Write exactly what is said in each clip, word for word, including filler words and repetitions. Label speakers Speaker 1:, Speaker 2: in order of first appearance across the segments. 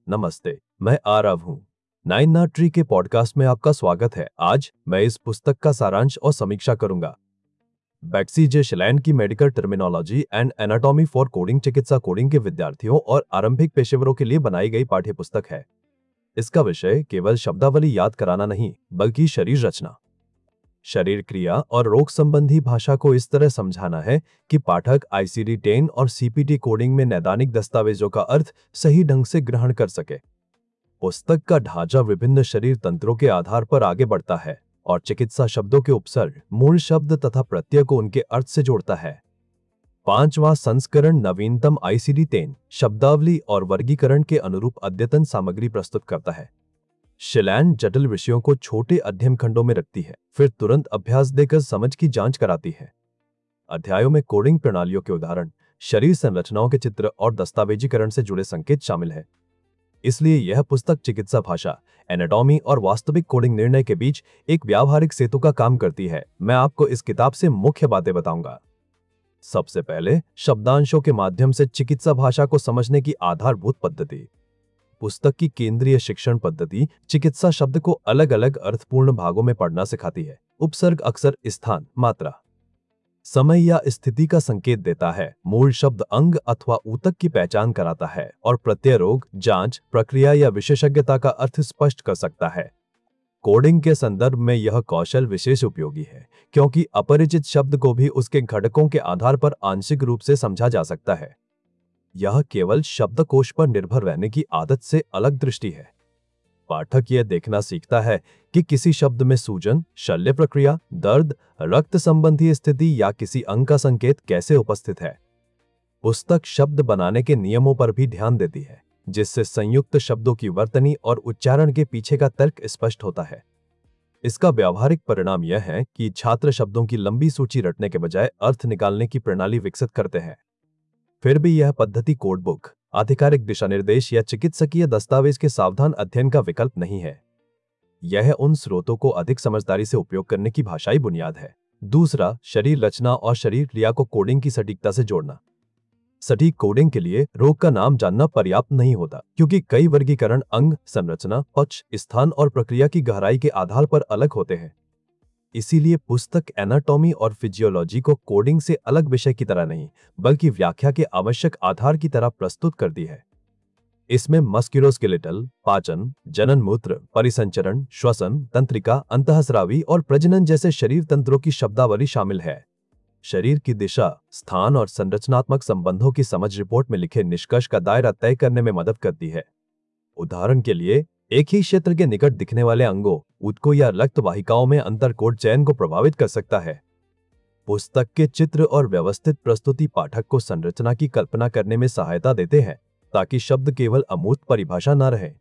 Speaker 1: नमस्ते, मैं आरव हूँ। नाइन नॉट ट्री के पॉडकास्ट में आपका स्वागत है। आज मैं इस पुस्तक का सारांश और समीक्षा करूंगा। बेक्सी जे शिलैंड की medical terminology and anatomy for coding चिकित्सा कोडिंग के विद्यार्थियों और आरंभिक पेशेवरों के लिए बनाई गई पाठ्य पुस्तक है। इसका विषय केवल शब्दावली याद कराना नहीं, बल्कि शरीर रचना, शरीर क्रिया और रोग संबंधी भाषा को इस तरह समझाना है कि पाठक आई सी डी टेन और सी पी टी कोडिंग में नैदानिक दस्तावेजों का अर्थ सही ढंग से ग्रहण कर सके। पुस्तक का ढांचा विभिन्न शरीर तंत्रों के आधार पर आगे बढ़ता है और चिकित्सा शब्दों के उपसर्ग, मूल शब्द तथा प्रत्यय को उनके अर्थ से जोड़ता है। पांचवां संस्करण नवीनतम आई सी डी टेन शब्दावली और वर्गीकरण के अनुरूप अद्यतन सामग्री प्रस्तुत करता है। शिलैंड जटिल विषयों को छोटे अध्ययन खंडों में रखती है, फिर तुरंत अभ्यास देकर समझ की जांच कराती है। अध्यायों में कोडिंग प्रणालियों के उदाहरण, शरीर संरचनाओं के चित्र और दस्तावेजीकरण से जुड़े संकेत शामिल हैं। इसलिए यह पुस्तक चिकित्सा भाषा, एनाटॉमी और वास्तविक कोडिंग निर्णय के बीच एक व्यावहारिक सेतु का काम करती है। मैं आपको इस किताब से मुख्य बातें बताऊंगा। सबसे पहले, शब्दांशों के माध्यम से चिकित्सा भाषा को समझने की आधारभूत पद्धति। पुस्तक की केंद्रीय शिक्षण पद्धति चिकित्सा शब्द को अलग अलग अर्थपूर्ण भागों में पढ़ना सिखाती है। उपसर्ग अक्सर स्थान, मात्रा, समय या स्थिति का संकेत देता है। मूल शब्द अंग अथवा ऊतक की पहचान कराता है और प्रत्यय रोग, जांच, प्रक्रिया या विशेषज्ञता का अर्थ स्पष्ट कर सकता है। कोडिंग के संदर्भ में यह कौशल विशेष उपयोगी है, क्योंकि अपरिचित शब्द को भी उसके घटकों के आधार पर आंशिक रूप से समझा जा सकता है। यह केवल शब्दकोश पर निर्भर रहने की आदत से अलग दृष्टि है। पाठक यह देखना सीखता है कि किसी शब्द में सूजन, शल्य प्रक्रिया, दर्द, रक्त संबंधी स्थिति या किसी अंग का संकेत कैसे उपस्थित है। पुस्तक शब्द बनाने के नियमों पर भी ध्यान देती है, जिससे संयुक्त शब्दों की वर्तनी और उच्चारण के पीछे का तर्क स्पष्ट होता है। इसका व्यावहारिक परिणाम यह है कि छात्र शब्दों की लंबी सूची रटने के बजाय अर्थ निकालने की प्रणाली विकसित करते हैं। फिर भी यह पद्धति कोडबुक, आधिकारिक दिशानिर्देश या चिकित्सकीय दस्तावेज के सावधान अध्ययन का विकल्प नहीं है। यह उन स्रोतों को अधिक समझदारी से उपयोग करने की भाषाई बुनियाद है। दूसरा, शरीर रचना और शरीर क्रिया को कोडिंग की सटीकता से जोड़ना। सटीक कोडिंग के लिए रोग का नाम जानना पर्याप्त नहीं होता, क्योंकि कई वर्गीकरण अंग, संरचना, पक्ष, स्थान और प्रक्रिया की गहराई के आधार पर अलग होते हैं। इसीलिए पुस्तक एनाटॉमी और फिजियोलॉजी को कोडिंग से अलग विषय की तरह नहीं, बल्कि व्याख्या के आवश्यक आधार की तरह प्रस्तुत करती है। इसमें मस्कुलोस्केलेटल, पाचन, जनन मूत्र, परिसंचरण, श्वसन, तंत्रिका, अंतःस्रावी और प्रजनन जैसे शरीर तंत्रों की शब्दावली शामिल है। शरीर की दिशा, स्थान और संरचनात्मक संबंधों की समझ रिपोर्ट में लिखे निष्कर्ष का दायरा तय करने में मदद करती है। उदाहरण के लिए, एक ही क्षेत्र के निकट दिखने वाले अंगों, ऊतकों या रक्त वाहिकाओं में अंतर कोड चयन को प्रभावित कर सकता है। पुस्तक के चित्र और व्यवस्थित प्रस्तुति पाठक को संरचना की कल्पना करने में सहायता देते हैं, ताकि शब्द केवल अमूर्त परिभाषा न रहे।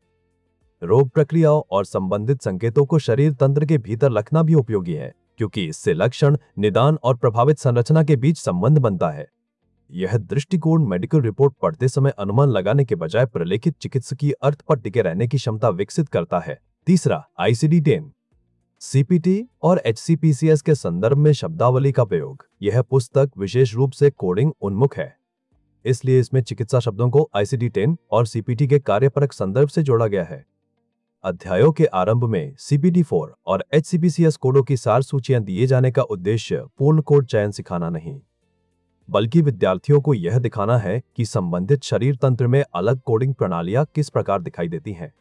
Speaker 1: रोग प्रक्रियाओं और संबंधित संकेतों को शरीर तंत्र के भीतर रखना भी उपयोगी है, क्योंकि इससे लक्षण, निदान और प्रभावित संरचना के बीच संबंध बनता है। यह दृष्टिकोण मेडिकल रिपोर्ट पढ़ते समय अनुमान लगाने के बजाय प्रलेखित चिकित्सकीय अर्थ पर टिके रहने की क्षमता विकसित करता है। तीसरा, I C D ten, C P T और H C P C S के संदर्भ में शब्दावली का प्रयोग। यह पुस्तक विशेष रूप से कोडिंग उन्मुख है, इसलिए इसमें चिकित्सा शब्दों को आई सी डी टेन और सी पी टी के कार्यपरक संदर्भ से जोड़ा गया है। अध्यायों के आरंभ में सी पी टी फोर और H C P C S कोडों की सार सूचियां दिए जाने का उद्देश्य पूर्ण कोड चयन सिखाना नहीं, बल्कि विद्यार्थियों को यह दिखाना है कि संबंधित शरीर तंत्र में अलग कोडिंग प्रणालियां किस प्रकार दिखाई देती हैं।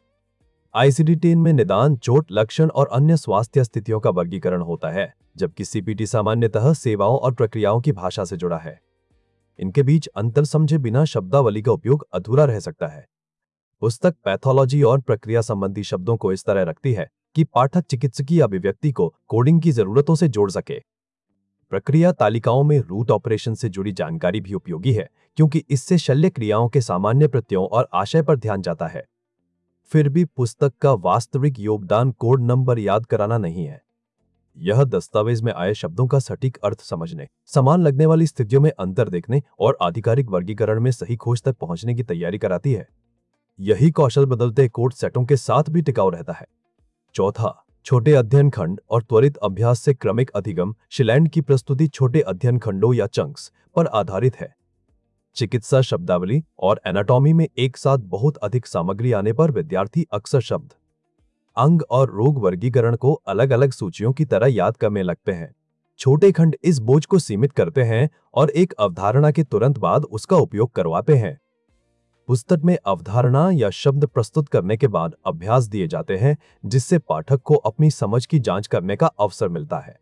Speaker 1: आई सी डी टेन में निदान, चोट, लक्षण और अन्य स्वास्थ्य स्थितियों का वर्गीकरण होता है, जबकि सी पी टी सामान्यतः सेवाओं और प्रक्रियाओं की भाषा से जुड़ा है। इनके बीच अंतर समझे बिना शब्दावली का उपयोग अधूरा रह सकता है। पुस्तक पैथोलॉजी और प्रक्रिया संबंधी शब्दों को इस तरह रखती है कि पाठक चिकित्सकीय अभिव्यक्ति को कोडिंग की जरूरतों से जोड़ सके। प्रक्रिया तालिकाओं में रूट ऑपरेशन से जुड़ी जानकारी भी उपयोगी है, क्योंकि इससे शल्य क्रियाओं के सामान्य प्रत्ययों और आशय पर ध्यान जाता है। फिर भी पुस्तक का वास्तविक योगदान कोड नंबर याद कराना नहीं है। यह दस्तावेज में आए शब्दों का सटीक अर्थ समझने, समान लगने वाली स्थितियों में अंतर देखने और आधिकारिक वर्गीकरण में सही खोज तक पहुंचने की तैयारी कराती है। यही कौशल बदलते कोड सेटों के साथ भी टिकाऊ रहता है। चौथा, छोटे अध्ययन खंड और त्वरित अभ्यास से क्रमिक अधिगम। शिलैंड की प्रस्तुति छोटे अध्ययन खंडों या चंक्स पर आधारित है। चिकित्सा शब्दावली और एनाटॉमी में एक साथ बहुत अधिक सामग्री आने पर विद्यार्थी अक्सर शब्द, अंग और रोग वर्गीकरण को अलग अलग सूचियों की तरह याद करने लगते हैं। छोटे खंड इस बोझ को सीमित करते हैं और एक अवधारणा के तुरंत बाद उसका उपयोग करवाते हैं। पुस्तक में अवधारणा या शब्द प्रस्तुत करने के बाद अभ्यास दिए जाते हैं, जिससे पाठक को अपनी समझ की जांच करने का अवसर मिलता है।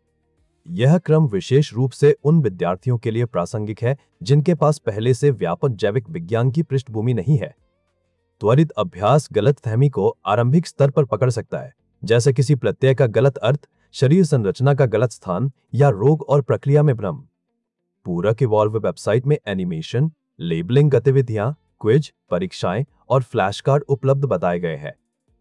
Speaker 1: यह क्रम विशेष रूप से उन विद्यार्थियों के लिए प्रासंगिक है जिनके पास पहले से व्यापक जैविक विज्ञान की पृष्ठभूमि नहीं है। त्वरित अभ्यास गलतफहमी को आरंभिक स्तर पर पकड़ सकता है, जैसे किसी प्रत्यय का गलत अर्थ, शरीर संरचना का गलत स्थान या रोग और प्रक्रिया में भ्रम। पूरक इवॉल्व वेबसाइट में एनिमेशन, लेबलिंग गतिविधियां, क्विज, परीक्षाएं और फ्लैश कार्ड उपलब्ध बताए गए हैं।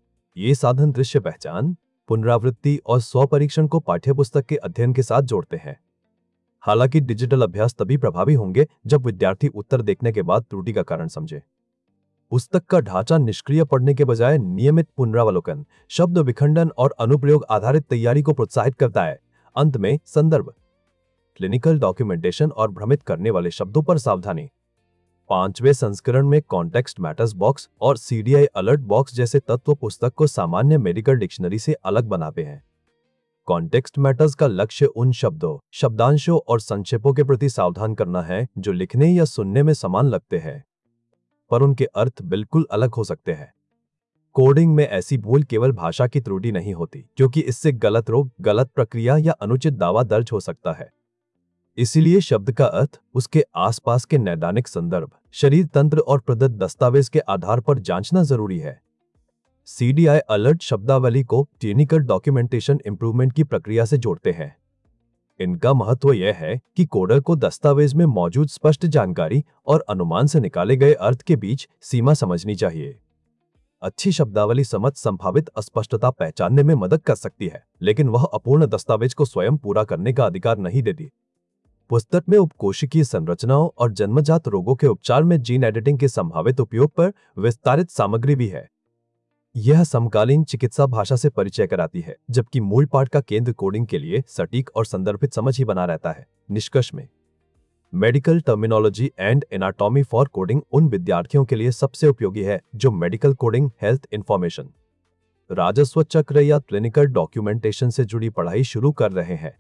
Speaker 1: ये साधन दृश्य पहचान, पुनरावृत्ति और स्वपरीक्षण को पाठ्यपुस्तक के अध्ययन के साथ जोड़ते हैं। हालांकि डिजिटल अभ्यास तभी प्रभावी होंगे जब विद्यार्थी उत्तर देखने के बाद त्रुटि का कारण समझे। पुस्तक का ढांचा निष्क्रिय पढ़ने के बजाय नियमित पुनरावलोकन, शब्द विखंडन और अनुप्रयोग आधारित तैयारी को प्रोत्साहित करता है। अंत में संदर्भ, क्लिनिकल डॉक्यूमेंटेशन और भ्रमित करने वाले शब्दों पर सावधानी। पांचवें संस्करण में कॉन्टेक्स्ट मैटर्स बॉक्स और सीडीआई अलर्ट बॉक्स जैसे तत्व पुस्तक को सामान्य मेडिकल डिक्शनरी से अलग बनाते हैं। कॉन्टेक्स्ट मैटर्स का लक्ष्य उन शब्दों, शब्दांशों और संक्षेपों के प्रति सावधान करना है जो लिखने या सुनने में समान लगते हैं, पर उनके अर्थ बिल्कुल अलग हो सकते हैं। कोडिंग में ऐसी भूल केवल भाषा की त्रुटि नहीं होती, क्योंकि इससे गलत रोग, गलत प्रक्रिया या अनुचित दावा दर्ज हो सकता है। इसीलिए शब्द का अर्थ उसके आसपास के नैदानिक संदर्भ, शरीर तंत्र और प्रदत्त दस्तावेज के आधार पर जांचना जरूरी है। सीडीआई अलर्ट शब्दावली को क्लिनिकल डॉक्यूमेंटेशन इंप्रूवमेंट की प्रक्रिया से जोड़ते हैं। इनका महत्व यह है कि कोडर को दस्तावेज में मौजूद स्पष्ट जानकारी और अनुमान से निकाले गए अर्थ के बीच सीमा समझनी चाहिए। अच्छी शब्दावली समझ संभावित अस्पष्टता पहचानने में मदद कर सकती है, लेकिन वह अपूर्ण दस्तावेज को स्वयं पूरा करने का अधिकार नहीं देती। पुस्तक में उपकोशिकीय संरचनाओं और जन्मजात रोगों के उपचार में जीन एडिटिंग के संभावित उपयोग पर विस्तारित सामग्री भी है। यह समकालीन चिकित्सा भाषा से परिचय कराती है, जबकि मूल पाठ का केंद्र कोडिंग के लिए सटीक और संदर्भित समझ ही बना रहता है। निष्कर्ष में, medical terminology and anatomy for coding उन विद्यार्थियों के लिए सबसे उपयोगी है जो मेडिकल कोडिंग, हेल्थ इंफॉर्मेशन, राजस्व चक्र या क्लिनिकल डॉक्यूमेंटेशन से जुड़ी पढ़ाई शुरू कर रहे हैं।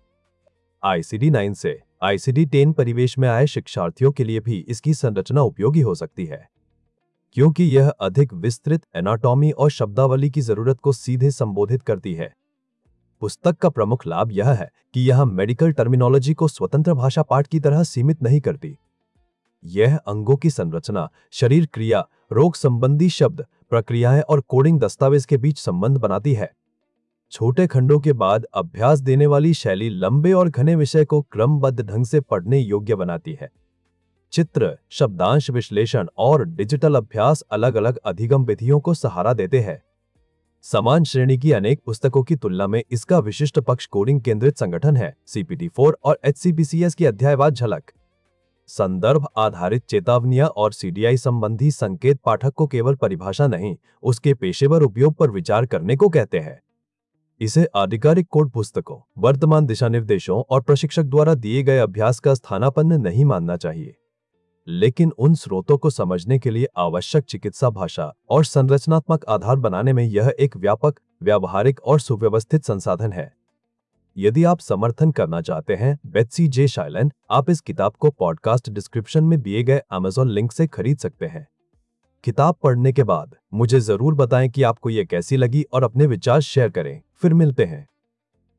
Speaker 1: आईसीडी नाइन से आईसीडी टेन परिवेश में आए शिक्षार्थियों के लिए भी इसकी संरचना उपयोगी हो सकती है, क्योंकि यह अधिक विस्तृत एनाटॉमी और शब्दावली की जरूरत को सीधे संबोधित करती है। पुस्तक का प्रमुख लाभ यह है कि यह मेडिकल टर्मिनोलॉजी को स्वतंत्र भाषा पाठ की तरह सीमित नहीं करती। यह अंगों की संरचना, शरीर क्रिया, रोग संबंधी शब्द, प्रक्रियाएं और कोडिंग दस्तावेज के बीच संबंध बनाती है। छोटे खंडों के बाद अभ्यास देने वाली शैली लंबे और घने विषय को क्रमबद्ध ढंग से पढ़ने योग्य बनाती है। चित्र, शब्दांश विश्लेषण और डिजिटल अभ्यास अलग अलग अधिगम विधियों को सहारा देते हैं। समान श्रेणी की अनेक पुस्तकों की तुलना में इसका विशिष्ट पक्ष कोडिंग केंद्रित संगठन है। सीपीटी फोर और एचसीपीसीएस की अध्यायवार झलक, संदर्भ आधारित चेतावनियां और सीडीआई संबंधी संकेत पाठक को केवल परिभाषा नहीं, उसके पेशेवर उपयोग पर विचार करने को कहते हैं। इसे आधिकारिक कोड पुस्तकों, वर्तमान दिशानिर्देशों और प्रशिक्षक द्वारा दिए गए अभ्यास का स्थानापन्न नहीं मानना चाहिए, लेकिन उन स्रोतों को समझने के लिए आवश्यक चिकित्सा भाषा और संरचनात्मक आधार बनाने में यह एक व्यापक, व्यावहारिक और सुव्यवस्थित संसाधन है। यदि आप समर्थन करना चाहते हैं बेत्सी जे शाइलन, आप इस किताब को पॉडकास्ट डिस्क्रिप्शन में दिए गए अमेज़न लिंक से खरीद सकते हैं। किताब पढ़ने के बाद मुझे जरूर बताएं कि आपको ये कैसी लगी और अपने विचार शेयर करें। फिर मिलते हैं।